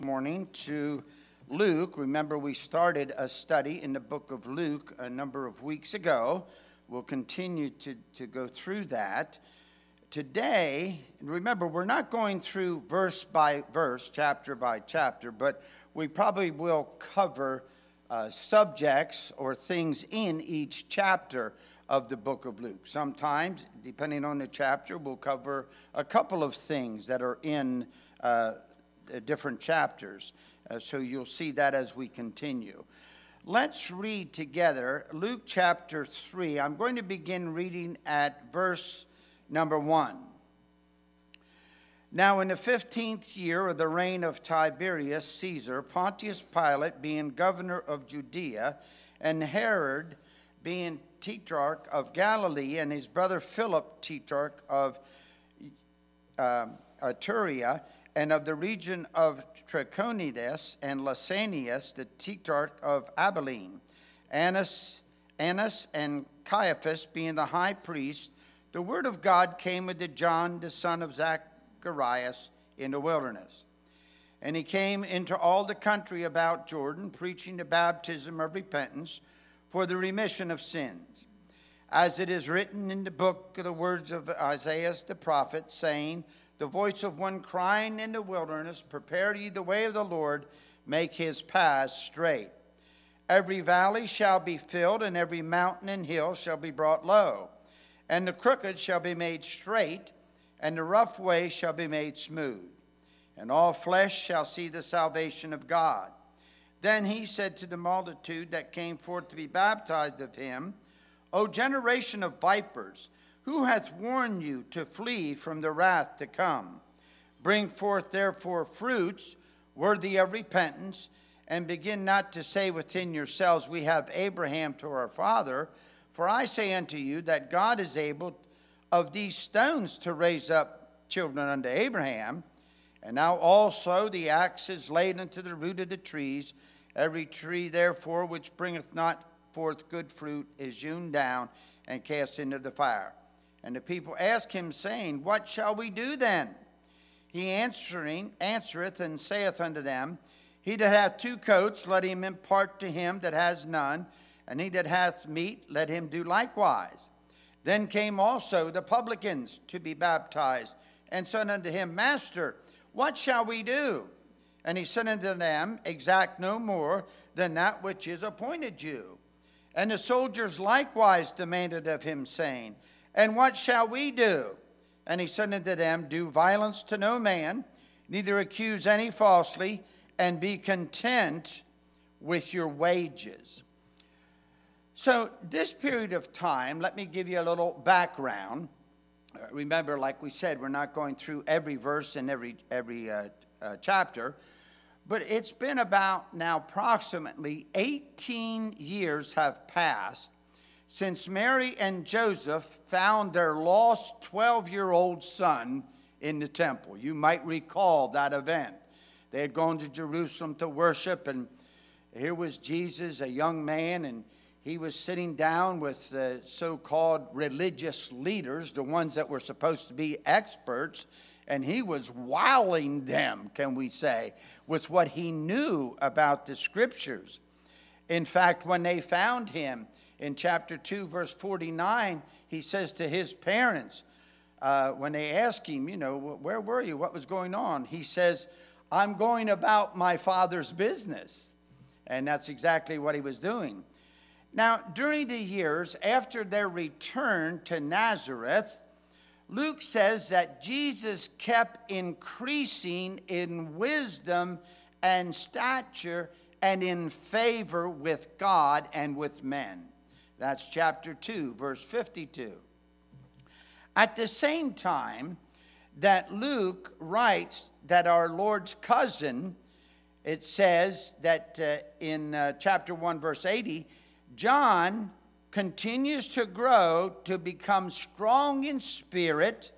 Morning to Luke. Remember, we started a study in the book of Luke a number of weeks ago. We'll continue to go through that. Today, remember, we're not going through verse by verse, chapter by chapter, but we probably will cover subjects or things in each chapter of the book of Luke. Sometimes, depending on the chapter, we'll cover a couple of things that are in different chapters. So you'll see that as we continue. Let's read together Luke chapter 3. I'm going to begin reading at verse number 1. Now in the 15th year of the reign of Tiberius Caesar, Pontius Pilate being governor of Judea, and Herod being tetrarch of Galilee, and his brother Philip tetrarch of Iturea, and of the region of Trachonitis, and Lysanias, the tetrarch of Abilene, Annas and Caiaphas being the high priest, the word of God came unto John, the son of Zacharias, in the wilderness. And he came into all the country about Jordan, preaching the baptism of repentance for the remission of sins, as it is written in the book of the words of Isaiah the prophet, saying, the voice of one crying in the wilderness, prepare ye the way of the Lord, make his paths straight. Every valley shall be filled, and every mountain and hill shall be brought low. And the crooked shall be made straight, and the rough way shall be made smooth. And all flesh shall see the salvation of God. Then he said to the multitude that came forth to be baptized of him, O generation of vipers, who hath warned you to flee from the wrath to come? Bring forth therefore fruits worthy of repentance, and begin not to say within yourselves, we have Abraham to our father. For I say unto you that God is able of these stones to raise up children unto Abraham. And now also the axe is laid unto the root of the trees. Every tree therefore which bringeth not forth good fruit is hewn down and cast into the fire. And the people ask him, saying, what shall we do then? He answereth and saith unto them, he that hath two coats, let him impart to him that has none, and he that hath meat, let him do likewise. Then came also the publicans to be baptized, and said unto him, Master, what shall we do? And he said unto them, exact no more than that which is appointed you. And the soldiers likewise demanded of him, saying, and what shall we do? And he said unto them, do violence to no man, neither accuse any falsely, and be content with your wages. So this period of time, let me give you a little background. Remember, like we said, we're not going through every verse in every chapter, but it's been about now approximately 18 years have passed since Mary and Joseph found their lost 12-year-old son in the temple. You might recall that event. They had gone to Jerusalem to worship, and here was Jesus, a young man, and he was sitting down with the so-called religious leaders, the ones that were supposed to be experts, and he was wowing them, can we say, with what he knew about the scriptures. In fact, when they found him, in chapter 2, verse 49, he says to his parents, when they ask him, where were you? What was going on? He says, I'm going about my father's business. And that's exactly what he was doing. Now, during the years after their return to Nazareth, Luke says that Jesus kept increasing in wisdom and stature and in favor with God and with men. That's chapter 2, verse 52. At the same time that Luke writes that our Lord's cousin, it says that in chapter 1, verse 80, John continues to grow to become strong in spirit,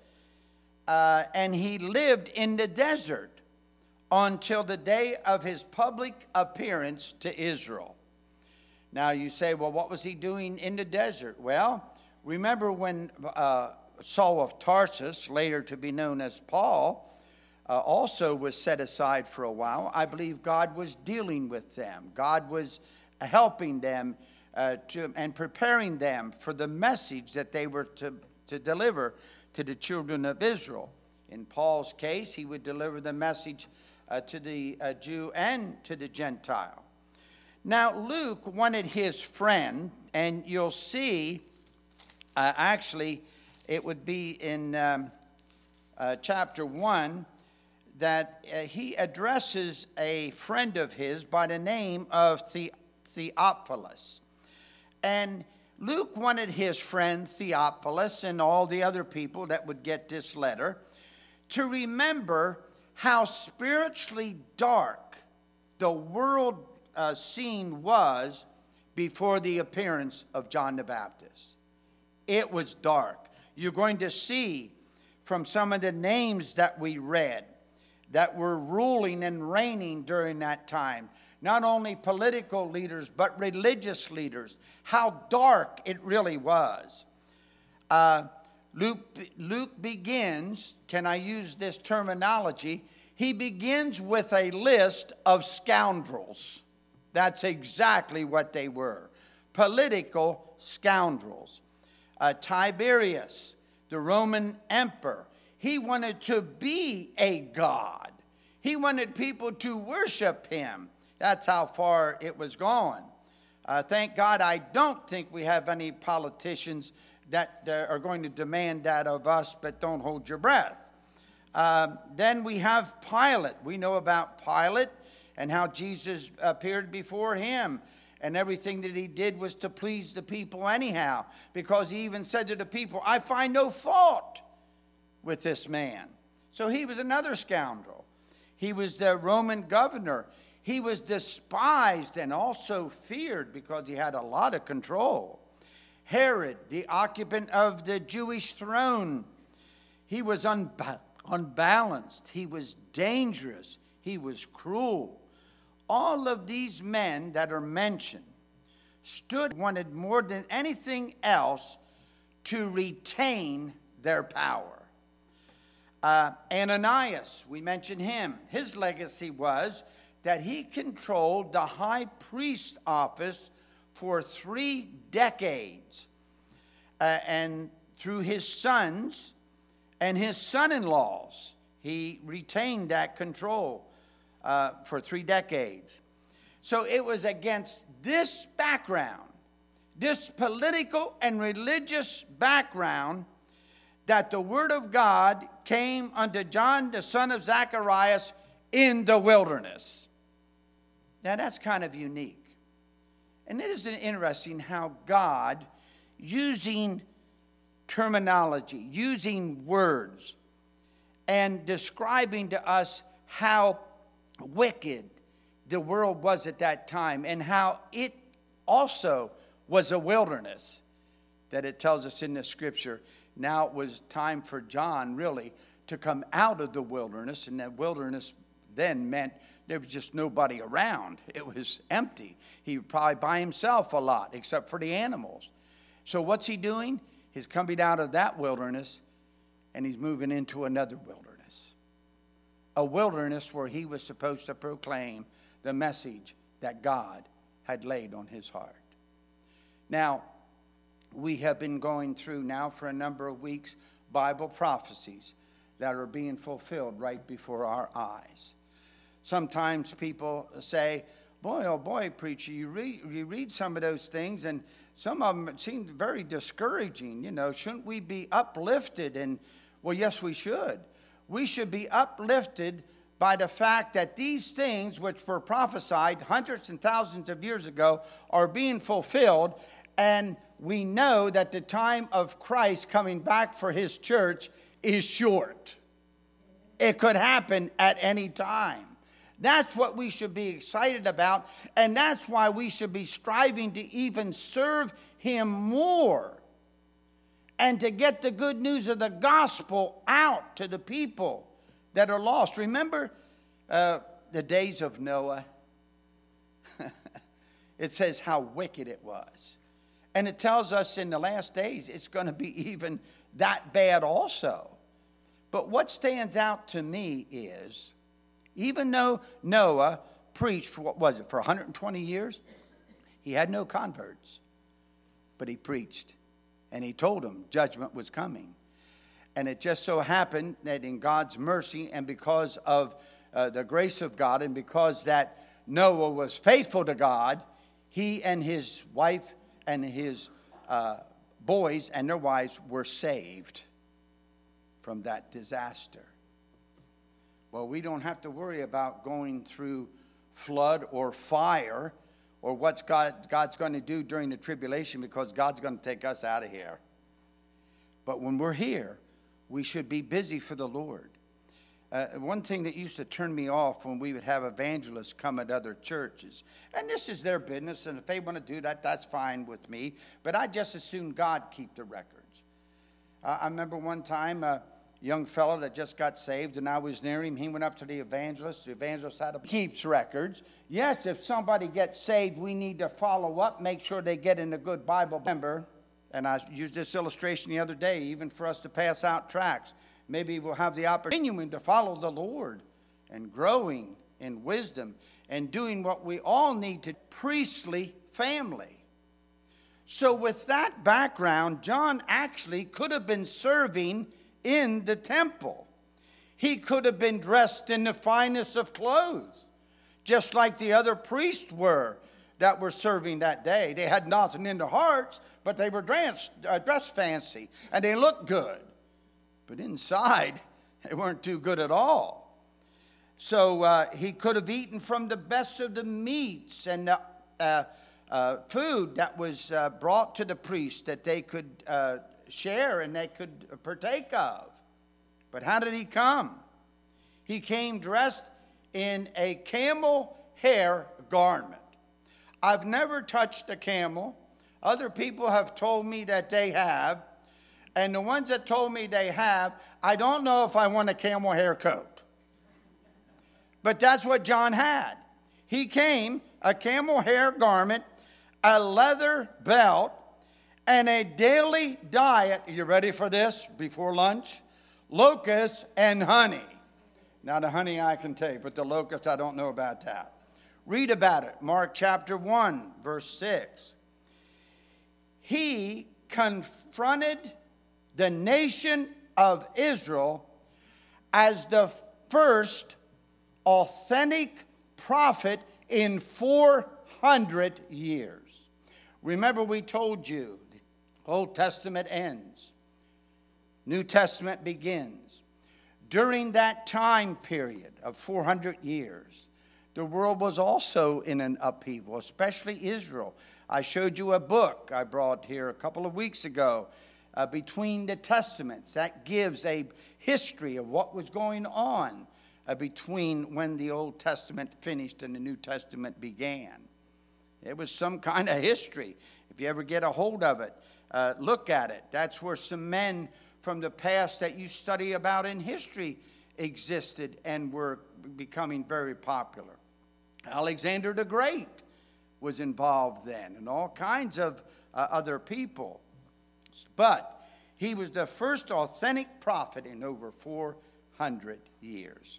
and he lived in the desert until the day of his public appearance to Israel. Now you say, well, what was he doing in the desert? Well, remember when Saul of Tarsus, later to be known as Paul, also was set aside for a while. I believe God was dealing with them. God was helping them and preparing them for the message that they were to deliver to the children of Israel. In Paul's case, he would deliver the message to the Jew and to the Gentile. Now, Luke wanted his friend, and you'll see, actually, it would be in chapter 1, that he addresses a friend of his by the name of Theophilus. And Luke wanted his friend Theophilus and all the other people that would get this letter to remember how spiritually dark the world scene was before the appearance of John the Baptist. It was dark. You're going to see from some of the names that we read that were ruling and reigning during that time, not only political leaders, but religious leaders, how dark it really was. Luke begins, can I use this terminology? He begins with a list of scoundrels. That's exactly what they were. Political scoundrels. Tiberius, the Roman emperor, he wanted to be a god. He wanted people to worship him. That's how far it was going. Thank God I don't think we have any politicians that are going to demand that of us, but don't hold your breath. Then we have Pilate. We know about Pilate and how Jesus appeared before him. And everything that he did was to please the people anyhow. Because he even said to the people, I find no fault with this man. So he was another scoundrel. He was the Roman governor. He was despised and also feared because he had a lot of control. Herod, the occupant of the Jewish throne, he was unbalanced. He was dangerous. He was cruel. All of these men that are mentioned wanted more than anything else to retain their power. Ananias, we mentioned him. His legacy was that he controlled the high priest office for 3 decades. And through his sons and his son-in-laws, he retained that control for 3 decades. So it was against this background, this political and religious background, that the word of God came unto John, the son of Zacharias, in the wilderness. Now that's kind of unique. And it is interesting how God, using terminology, using words, and describing to us how wicked the world was at that time and how it also was a wilderness, that it tells us in the scripture. Now it was time for John really to come out of the wilderness, and that wilderness then meant there was just nobody around. It was empty. He was probably by himself a lot, except for the animals. So what's he doing? He's coming out of that wilderness, and he's moving into another wilderness. A wilderness where he was supposed to proclaim the message that God had laid on his heart. Now, we have been going through now for a number of weeks Bible prophecies that are being fulfilled right before our eyes. Sometimes people say, boy, oh boy, preacher, you read some of those things and some of them seem very discouraging. You know, shouldn't we be uplifted? And, well, yes, we should. We should be uplifted by the fact that these things which were prophesied hundreds and thousands of years ago are being fulfilled, and we know that the time of Christ coming back for his church is short. It could happen at any time. That's what we should be excited about, and that's why we should be striving to even serve him more and to get the good news of the gospel out to the people that are lost. Remember the days of Noah? It says how wicked it was. And it tells us in the last days it's going to be even that bad also. But what stands out to me is, even though Noah preached for, what was it, for 120 years, he had no converts. But he preached, and he told them judgment was coming. And it just so happened that in God's mercy and because of the grace of God and because that Noah was faithful to God, he and his wife and his boys and their wives were saved from that disaster. Well, we don't have to worry about going through flood or fire or what's God's going to do during the tribulation, because God's going to take us out of here. But when we're here, we should be busy for the Lord. One thing that used to turn me off when we would have evangelists come at other churches, and this is their business, and if they want to do that, that's fine with me, but I just assume God keep the records. I remember one time a young fellow that just got saved, and I was near him. He went up to the evangelist. The evangelist had keeps records. Yes, if somebody gets saved, we need to follow up, make sure they get in a good Bible member. And I used this illustration the other day, even for us to pass out tracts. Maybe we'll have the opportunity to follow the Lord and growing in wisdom and doing what we all need to priestly family. So with that background, John actually could have been serving in the temple. He could have been dressed in the finest of clothes, just like the other priests were that were serving that day. They had nothing in their hearts, but they were dressed fancy, and they looked good. But inside, they weren't too good at all. So he could have eaten from the best of the meats and the food that was brought to the priests that they could share and they could partake of. But how did he come? He came dressed in a camel hair garment. I've never touched a camel. Other people have told me that they have. And the ones that told me they have, I don't know if I want a camel hair coat. But that's what John had. He came, a camel hair garment, a leather belt, and a daily diet. Are you ready for this before lunch? Locusts and honey. Now the honey I can take, but the locusts I don't know about that. Read about it. Mark chapter 1, verse 6. He confronted the nation of Israel as the first authentic prophet in 400 years. Remember, we told you, the Old Testament ends. New Testament begins. During that time period of 400 years, the world was also in an upheaval, especially Israel. I showed you a book I brought here a couple of weeks ago, Between the Testaments. That gives a history of what was going on between when the Old Testament finished and the New Testament began. It was some kind of history. If you ever get a hold of it, look at it. That's where some men from the past that you study about in history existed and were becoming very popular. Alexander the Great was involved then, and all kinds of other people. But he was the first authentic prophet in over 400 years.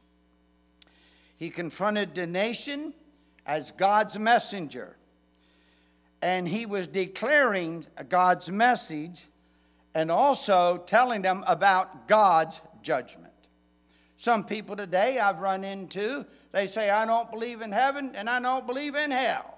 He confronted the nation as God's messenger, and he was declaring God's message and also telling them about God's judgment. Some people today I've run into, they say, I don't believe in heaven and I don't believe in hell.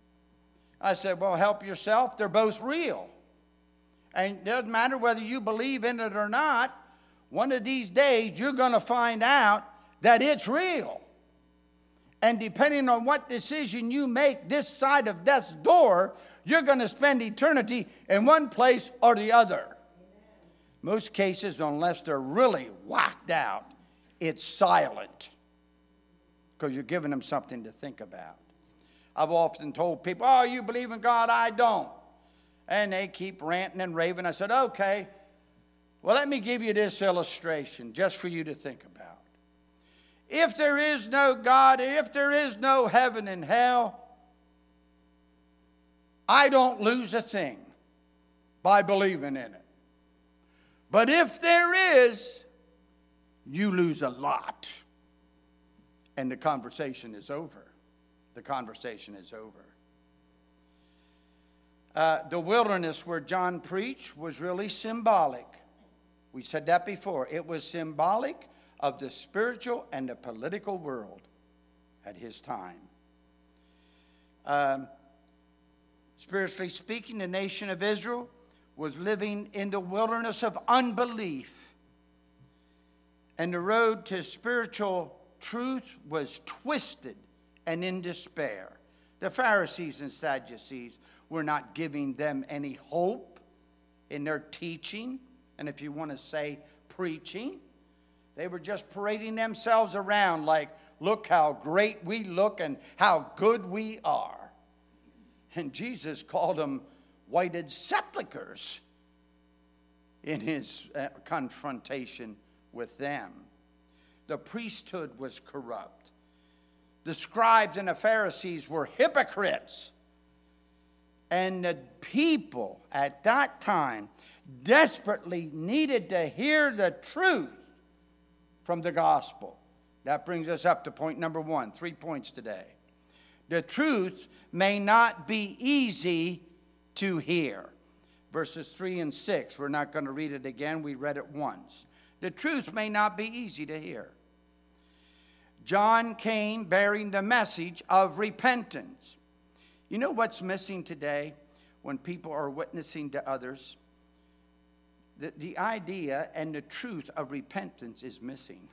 I said, well, help yourself. They're both real. And it doesn't matter whether you believe in it or not. One of these days, you're going to find out that it's real. And depending on what decision you make this side of death's door, you're going to spend eternity in one place or the other. Most cases, unless they're really whacked out, it's silent, because you're giving them something to think about. I've often told people, oh, you believe in God? I don't. And they keep ranting and raving. I said, okay, well, let me give you this illustration just for you to think about. If there is no God, if there is no heaven and hell, I don't lose a thing by believing in it. But if there is, you lose a lot. And the conversation is over. The conversation is over. The wilderness where John preached was really symbolic. We said that before. It was symbolic of the spiritual and the political world at his time. Spiritually speaking, the nation of Israel was living in the wilderness of unbelief. And the road to spiritual truth was twisted and in despair. The Pharisees and Sadducees were not giving them any hope in their teaching, and if you want to say preaching. They were just parading themselves around like, look how great we look and how good we are. And Jesus called them whited sepulchres in his confrontation with them. The priesthood was corrupt. The scribes and the Pharisees were hypocrites. And the people at that time desperately needed to hear the truth from the gospel. That brings us up to point number 1. 3 points today. The truth may not be easy to hear. Verses 3 and 6. We're not going to read it again. We read it once. The truth may not be easy to hear. John came bearing the message of repentance. You know what's missing today when people are witnessing to others? The idea and the truth of repentance is missing.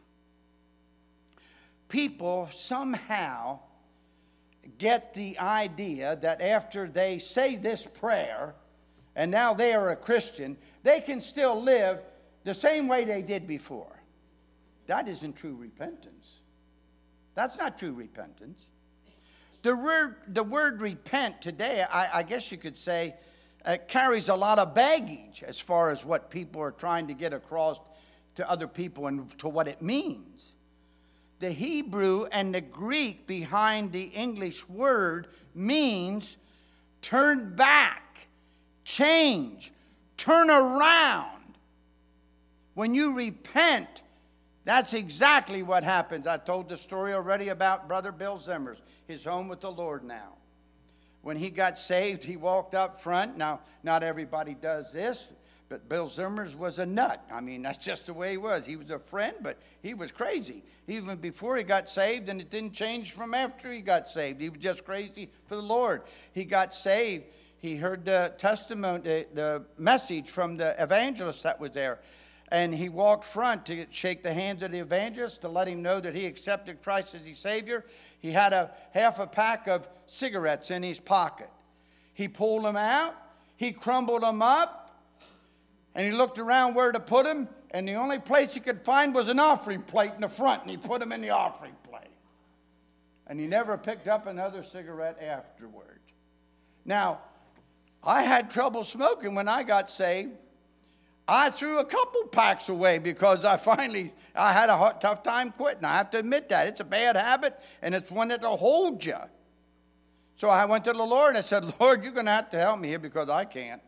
People somehow get the idea that after they say this prayer, and now they are a Christian, they can still live the same way they did before. That isn't true repentance. That's not true repentance. The word repent today, I guess you could say, carries a lot of baggage as far as what people are trying to get across to other people and to what it means. The Hebrew and the Greek behind the English word means turn back, change, turn around. When you repent, that's exactly what happens. I told the story already about Brother Bill Zimmers, his home with the Lord now. When he got saved, he walked up front. Now, not everybody does this, but Bill Zimmers was a nut. I mean, that's just the way he was. He was a friend, but he was crazy. Even before he got saved, and it didn't change from after he got saved. He was just crazy for the Lord. He got saved. He heard the testimony, the message from the evangelist that was there. And he walked front to shake the hands of the evangelist to let him know that he accepted Christ as his Savior. He had half a pack of cigarettes in his pocket. He pulled them out. He crumbled them up. And he looked around where to put them. And the only place he could find was an offering plate in the front. And he put them in the offering plate. And he never picked up another cigarette afterward. Now, I had trouble smoking when I got saved. I threw a couple packs away because I had a tough time quitting. I have to admit that. It's a bad habit, and it's one that'll hold you. So I went to the Lord, and I said, Lord, you're going to have to help me here because I can't.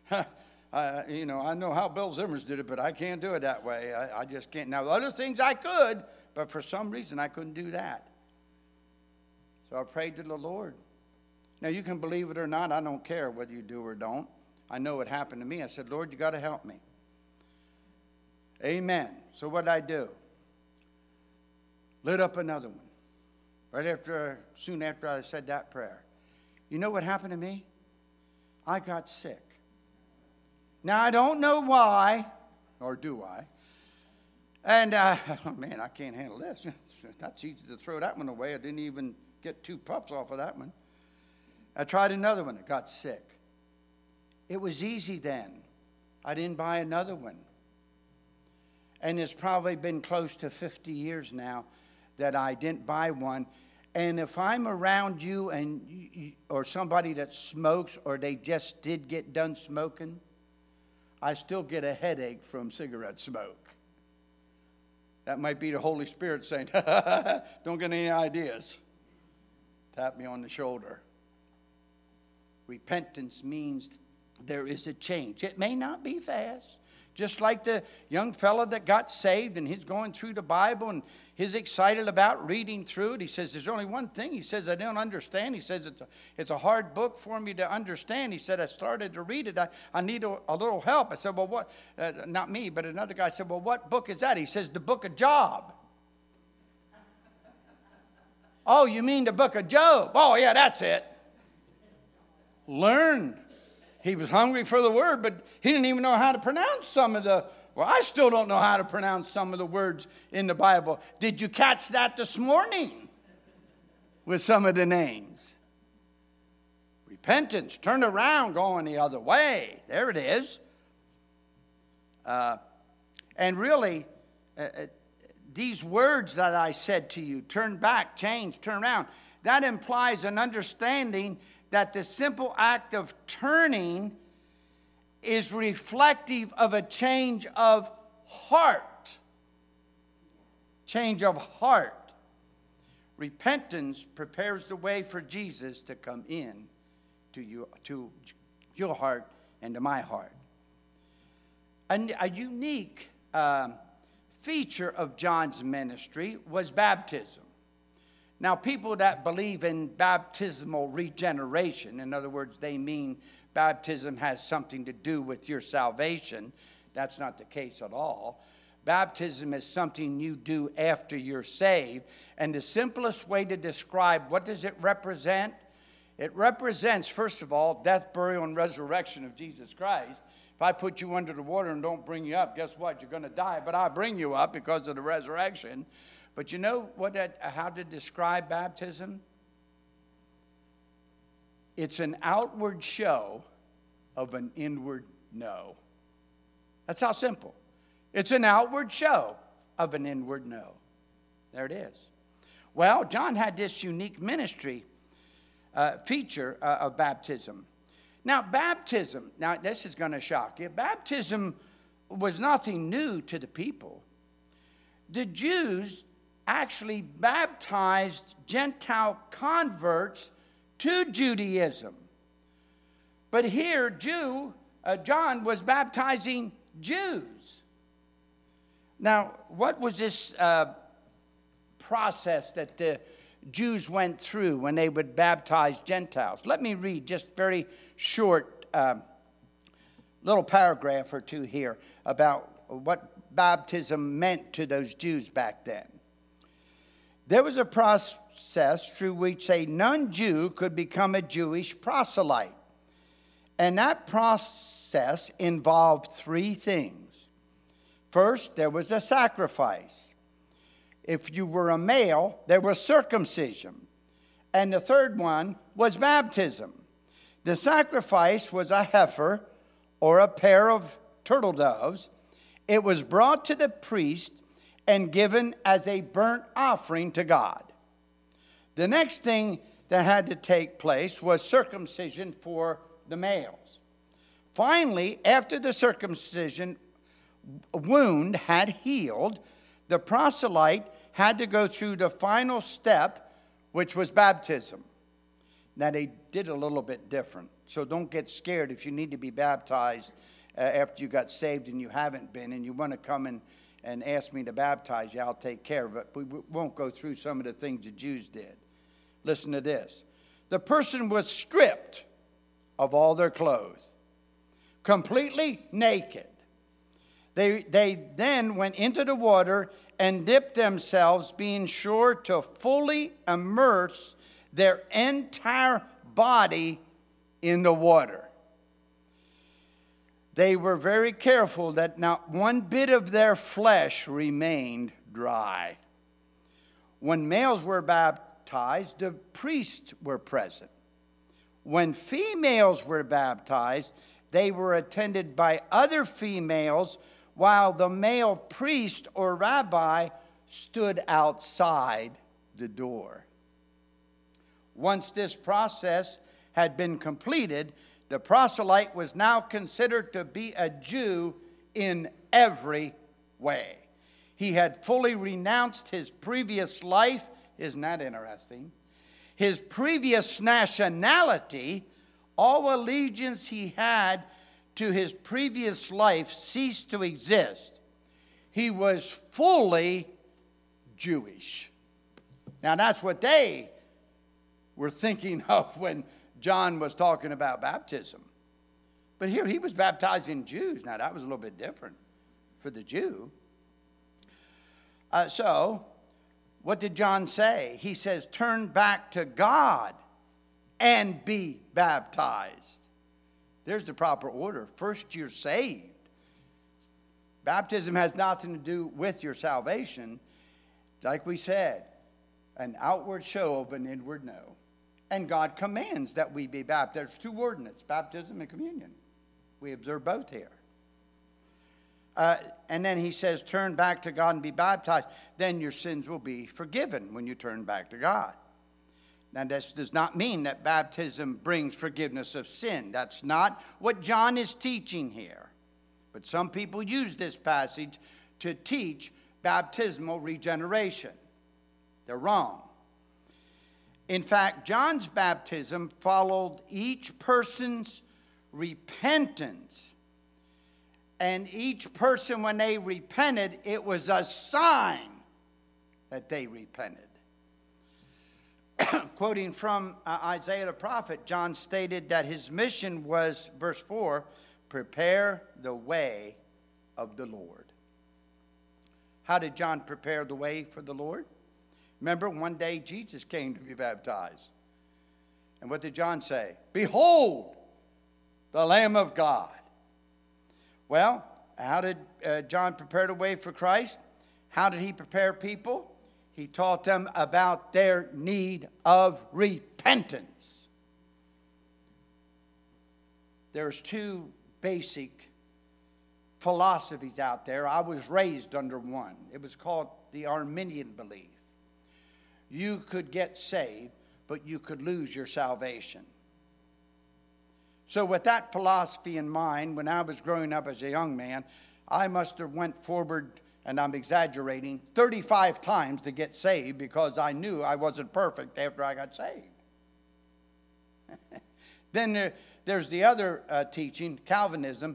I know how Bill Zimmers did it, but I can't do it that way. I just can't. Now, other things I could, but for some reason I couldn't do that. So I prayed to the Lord. Now, you can believe it or not. I don't care whether you do or don't. I know it happened to me. I said, Lord, you got to help me. Amen. So what did I do? Lit up another one. Soon after I said that prayer. You know what happened to me? I got sick. Now, I don't know why, or do I? And, man, I can't handle this. That's easy to throw that one away. I didn't even get 2 puffs off of that one. I tried another one. I got sick. It was easy then. I didn't buy another one. And it's probably been close to 50 years now that I didn't buy one. And if I'm around you and or somebody that smokes or they just did get done smoking, I still get a headache from cigarette smoke. That might be the Holy Spirit saying, don't get any ideas. Tap me on the shoulder. Repentance means there is a change. It may not be fast. Just like the young fella that got saved, and he's going through the Bible, and he's excited about reading through it. He says, there's only one thing. He says, I don't understand. He says, it's a hard book for me to understand. He said, I started to read it. I need a little help. I said, well, what? Not me, but another guy said, well, what book is that? He says, the book of Job. Oh, you mean the book of Job? Oh, yeah, that's it. Learn. He was hungry for the word, but he didn't even know how to pronounce some of the, well, I still don't know how to pronounce some of the words in the Bible. Did you catch that this morning with some of the names? Repentance, turn around, going the other way. There it is. And really, these words that I said to you, turn back, change, turn around, that implies an understanding that the simple act of turning is reflective of a change of heart. Change of heart. Repentance prepares the way for Jesus to come in to your heart and to my heart. A unique feature of John's ministry was baptism. Now, people that believe in baptismal regeneration, in other words, they mean baptism has something to do with your salvation. That's not the case at all. Baptism is something you do after you're saved. And the simplest way to describe what does it represent? It represents, first of all, death, burial, and resurrection of Jesus Christ. If I put you under the water and don't bring you up, guess what? You're going to die, but I'll bring you up because of the resurrection. But you know how to describe baptism? It's an outward show of an inward no. That's how simple. It's an outward show of an inward no. There it is. Well, John had this unique ministry feature of baptism. Now, baptism, this is going to shock you. Baptism was nothing new to the people. The Jews actually baptized Gentile converts to Judaism. But here, John was baptizing Jews. Now, what was this process that the Jews went through when they would baptize Gentiles? Let me read just very short little paragraph or two here about what baptism meant to those Jews back then. There was a process through which a non-Jew could become a Jewish proselyte. And that process involved three things. First, there was a sacrifice. If you were a male, there was circumcision. And the third one was baptism. The sacrifice was a heifer or a pair of turtle doves. It was brought to the priest and given as a burnt offering to God. The next thing that had to take place was circumcision for the males. Finally, after the circumcision wound had healed, the proselyte had to go through the final step, which was baptism. Now, they did a little bit different, so don't get scared if you need to be baptized after you got saved and you haven't been, and you want to come and ask me to baptize you. I'll take care of it. We won't go through some of the things the Jews did. Listen to this. The person was stripped of all their clothes, completely naked. They then went into the water and dipped themselves, being sure to fully immerse their entire body in the water. They were very careful that not one bit of their flesh remained dry. When males were baptized, the priests were present. When females were baptized, they were attended by other females, while the male priest or rabbi stood outside the door. Once this process had been completed, the proselyte was now considered to be a Jew in every way. He had fully renounced his previous life. Isn't that interesting? His previous nationality, all allegiance he had to his previous life ceased to exist. He was fully Jewish. Now that's what they were thinking of when John was talking about baptism. But here he was baptizing Jews. Now that was a little bit different for the Jew. So what did John say? He says, turn back to God and be baptized. There's the proper order. First, you're saved. Baptism has nothing to do with your salvation. Like we said, an outward show of an inward no. And God commands that we be baptized. There's two ordinances, baptism and communion. We observe both here. And then he says, turn back to God and be baptized. Then your sins will be forgiven when you turn back to God. Now, this does not mean that baptism brings forgiveness of sin. That's not what John is teaching here. But some people use this passage to teach baptismal regeneration. They're wrong. In fact, John's baptism followed each person's repentance. And each person, when they repented, it was a sign that they repented. Quoting from Isaiah the prophet, John stated that his mission was, verse 4, prepare the way of the Lord. How did John prepare the way for the Lord? Remember, one day Jesus came to be baptized. And what did John say? Behold, the Lamb of God. Well, how did John prepare the way for Christ? How did he prepare people? He taught them about their need of repentance. There's two basic philosophies out there. I was raised under one. It was called the Arminian belief. You could get saved, but you could lose your salvation. So with that philosophy in mind, when I was growing up as a young man, I must have went forward, and I'm exaggerating, 35 times to get saved because I knew I wasn't perfect after I got saved. Then there's the other teaching, Calvinism,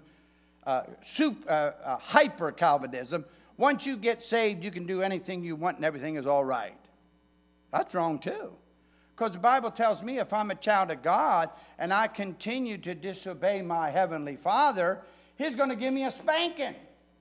hyper-Calvinism. Once you get saved, you can do anything you want and everything is all right. That's wrong too. Because the Bible tells me if I'm a child of God and I continue to disobey my heavenly Father, He's going to give me a spanking.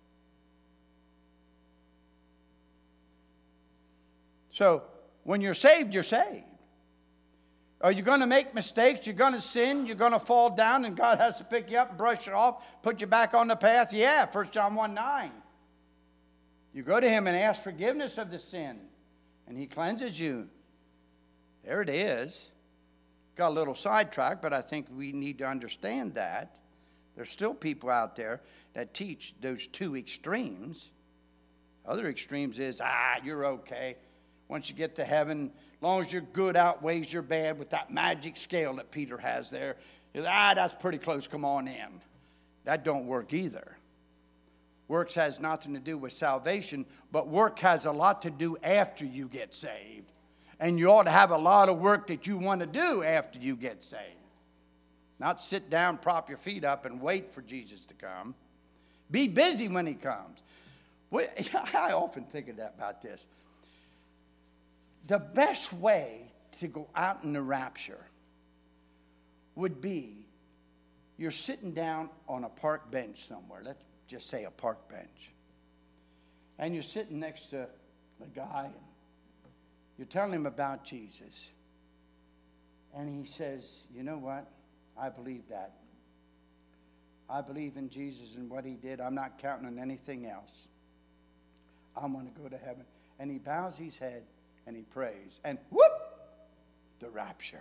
So when you're saved, you're saved. Are you going to make mistakes? You're going to sin? You're going to fall down and God has to pick you up and brush it off, put you back on the path? Yeah, 1 John 1:9. You go to Him and ask forgiveness of the sin, and He cleanses you. There it is. Got a little sidetracked, but I think we need to understand that. There's still people out there that teach those two extremes. Other extremes is, you're okay. Once you get to heaven, as long as your good outweighs your bad with that magic scale that Peter has there, that's pretty close, come on in. That don't work either. Works has nothing to do with salvation, but work has a lot to do after you get saved. And you ought to have a lot of work that you want to do after you get saved. Not sit down, prop your feet up, and wait for Jesus to come. Be busy when He comes. I often think about this. The best way to go out in the rapture would be you're sitting down on a park bench somewhere. Let's just say a park bench. And you're sitting next to a guy, and you're telling him about Jesus. And he says, you know what? I believe that. I believe in Jesus and what He did. I'm not counting on anything else. I want to go to heaven. And he bows his head and he prays. And whoop! The rapture.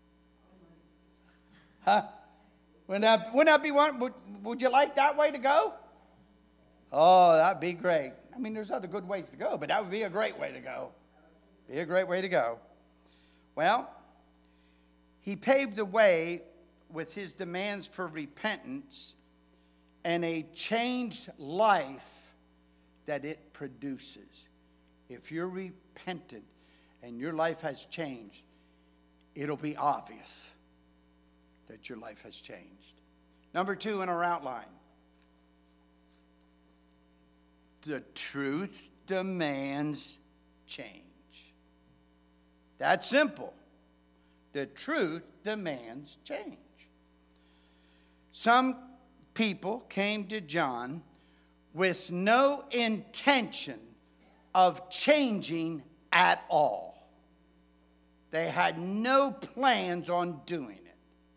Huh? Wouldn't that be one? Would you like that way to go? Oh, that'd be great. I mean, there's other good ways to go, but that would be a great way to go. Be a great way to go. Well, He paved the way with His demands for repentance and a changed life that it produces. If you're repentant and your life has changed, it'll be obvious that your life has changed. Number 2 in our outline. The truth demands change. That's simple. The truth demands change. Some people came to John with no intention of changing at all. They had no plans on doing it.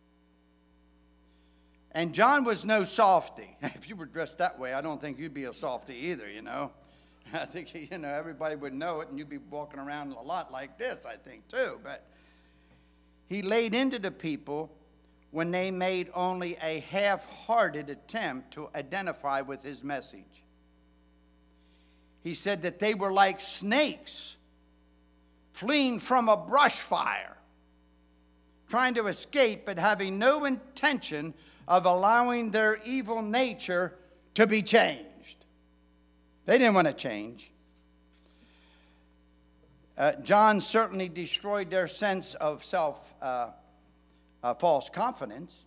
And John was no softy. If you were dressed that way, I don't think you'd be a softy either, you know. I think, everybody would know it, and you'd be walking around a lot like this, I think, too. But he laid into the people when they made only a half-hearted attempt to identify with his message. He said that they were like snakes fleeing from a brush fire, trying to escape but having no intention of allowing their evil nature to be changed. They didn't want to change. John certainly destroyed their sense of false confidence.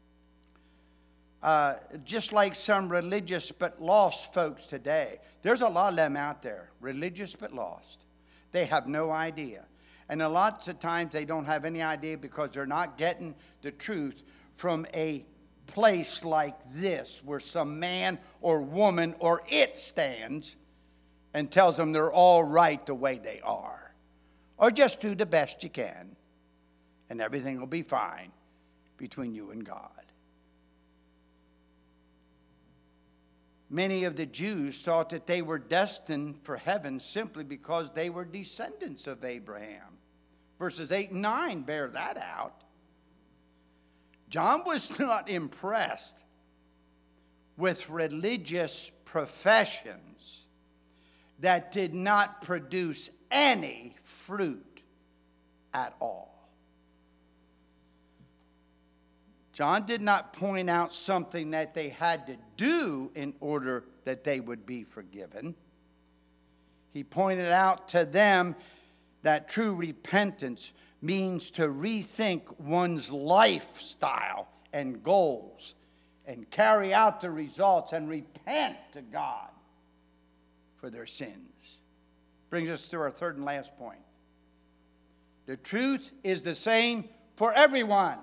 Just like some religious but lost folks today. There's a lot of them out there, religious but lost. They have no idea. And a lot of times they don't have any idea because they're not getting the truth from a place like this where some man or woman or it stands and tells them they're all right the way they are. Or just do the best you can, and everything will be fine between you and God. Many of the Jews thought that they were destined for heaven simply because they were descendants of Abraham. Verses 8 and 9 bear that out. John was not impressed with religious professions that did not produce any fruit at all. John did not point out something that they had to do in order that they would be forgiven. He pointed out to them that true repentance means to rethink one's lifestyle and goals and carry out the results and repent to God for their sins. Brings us to our third and last point. The truth is the same for everyone.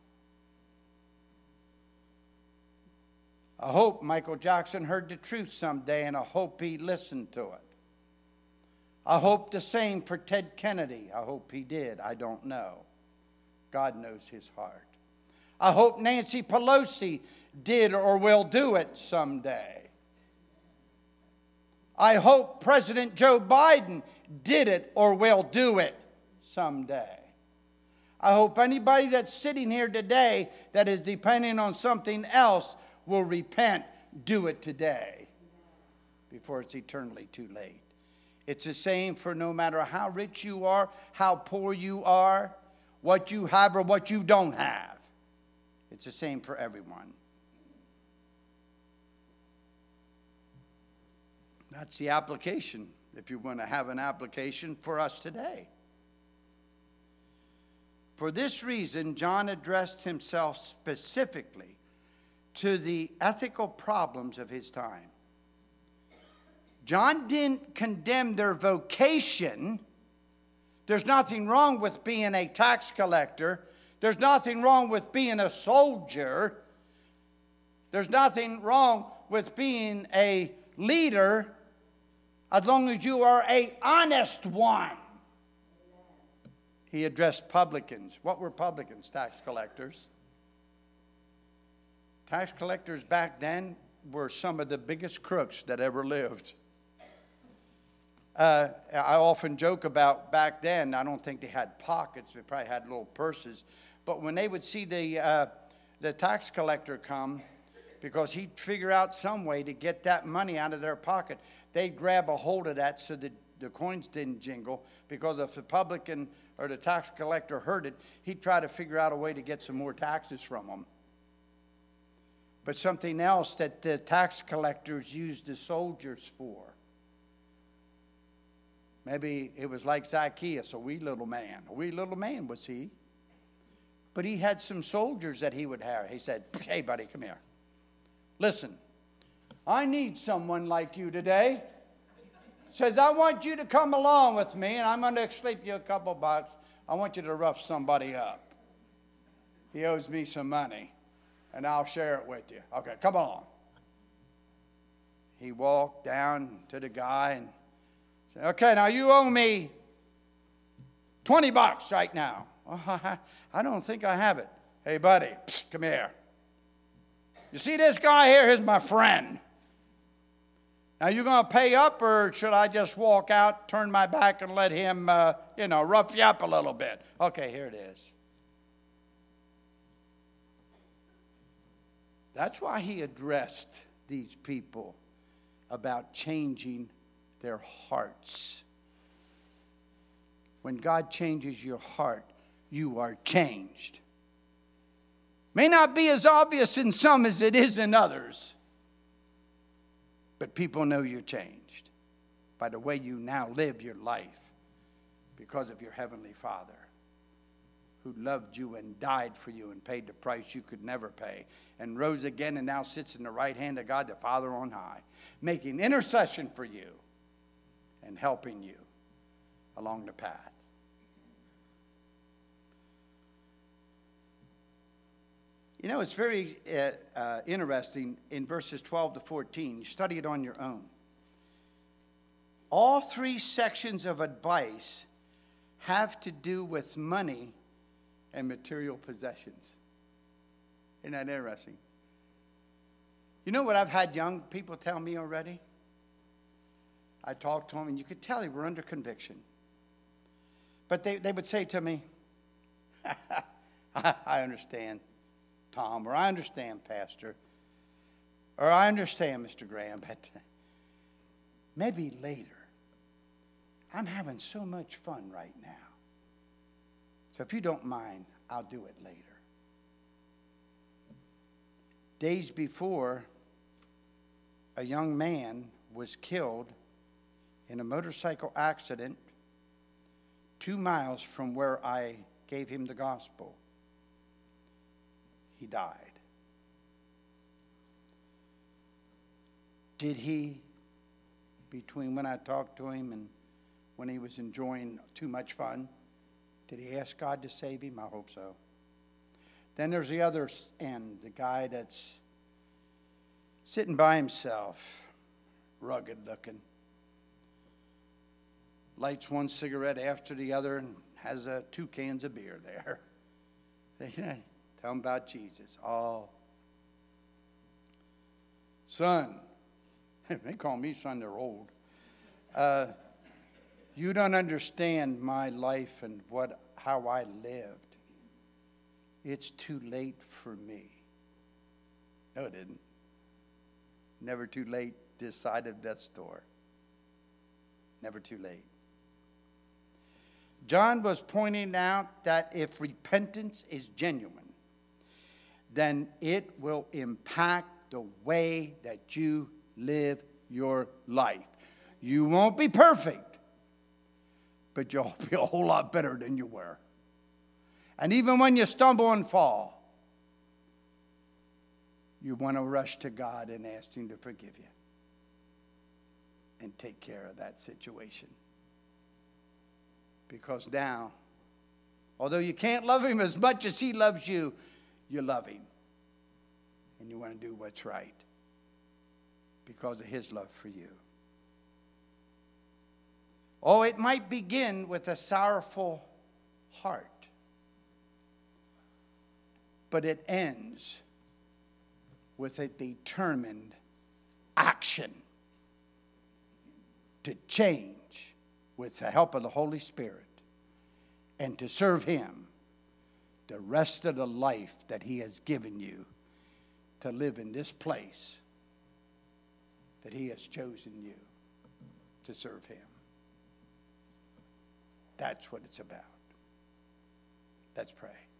I hope Michael Jackson heard the truth someday, and I hope he listened to it. I hope the same for Ted Kennedy. I hope he did. I don't know. God knows his heart. I hope Nancy Pelosi did or will do it someday. I hope President Joe Biden did it or will do it someday. I hope anybody that's sitting here today that is depending on something else will repent, do it today before it's eternally too late. It's the same for no matter how rich you are, how poor you are, what you have or what you don't have. It's the same for everyone. That's the application, if you want to have an application for us today. For this reason, John addressed himself specifically to the ethical problems of his time. John didn't condemn their vocation. There's nothing wrong with being a tax collector. There's nothing wrong with being a soldier. There's nothing wrong with being a leader as long as you are an honest one. He addressed publicans. What were publicans? Tax collectors. Tax collectors back then were some of the biggest crooks that ever lived. I often joke about back then, I don't think they had pockets. They probably had little purses. But when they would see the tax collector come, because he'd figure out some way to get that money out of their pocket, they'd grab a hold of that so that the coins didn't jingle. Because if the publican or the tax collector heard it, he'd try to figure out a way to get some more taxes from them. But something else that the tax collectors used the soldiers for. Maybe it was like Zacchaeus, a wee little man. A wee little man was he. But he had some soldiers that he would hire. He said, hey, buddy, come here. Listen, I need someone like you today. Says, I want you to come along with me, and I'm going to sleep you a couple bucks. I want you to rough somebody up. He owes me some money, and I'll share it with you. Okay, come on. He walked down to the guy and said, okay, now you owe me $20 right now. Oh, I don't think I have it. Hey, buddy, come here. You see this guy here? Here's my friend. Now, you going to pay up, or should I just walk out, turn my back, and let him, rough you up a little bit? Okay, here it is. That's why he addressed these people about changing their hearts. When God changes your heart, you are changed. May not be as obvious in some as it is in others. But people know you're changed by the way you now live your life because of your Heavenly Father who loved you and died for you and paid the price you could never pay and rose again and now sits in the right hand of God the Father on high, making intercession for you and helping you along the path. You know, it's very interesting in verses 12 to 14. You study it on your own. All three sections of advice have to do with money and material possessions. Isn't that interesting? You know what I've had young people tell me already? I talked to them, and you could tell they were under conviction. But they would say to me, I understand, Tom, or I understand, Pastor, or I understand, Mr. Graham, but maybe later. I'm having so much fun right now. So if you don't mind, I'll do it later. Days before, a young man was killed in a motorcycle accident 2 miles from where I gave him the gospel. He died. Did he, between when I talked to him and when he was enjoying too much fun, did he ask God to save him? I hope so. Then there's the other end, the guy that's sitting by himself, rugged looking, lights one cigarette after the other and has 2 cans of beer there. Tell him about Jesus. Oh, son. They call me son, they're old. You don't understand my life and how I lived. It's too late for me. No, it didn't. Never too late this side of death's door. Never too late. John was pointing out that if repentance is genuine, then it will impact the way that you live your life. You won't be perfect, but you'll be a whole lot better than you were. And even when you stumble and fall, you want to rush to God and ask Him to forgive you and take care of that situation. Because now, although you can't love Him as much as He loves you, you love Him. And you want to do what's right because of His love for you. Oh, it might begin with a sorrowful heart, but it ends with a determined action to change with the help of the Holy Spirit and to serve Him the rest of the life that He has given you to live in this place that He has chosen you to serve Him. That's what it's about. Let's pray.